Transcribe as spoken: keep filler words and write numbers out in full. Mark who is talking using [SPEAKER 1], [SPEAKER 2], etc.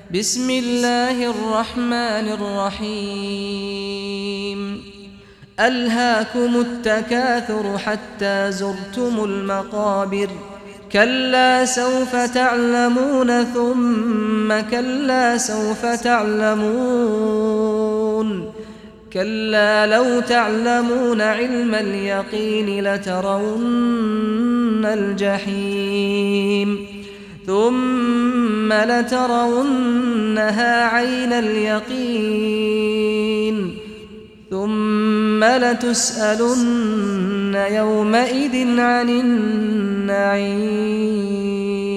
[SPEAKER 1] بسم الله الرحمن الرحيم ألهاكم التكاثر حتى زرتم المقابر كلا سوف تعلمون ثم كلا سوف تعلمون كلا لو تعلمون علم اليقين لترون الجحيم ثم لترونها عين اليقين ثم لتسألن يومئذ عن النعيم.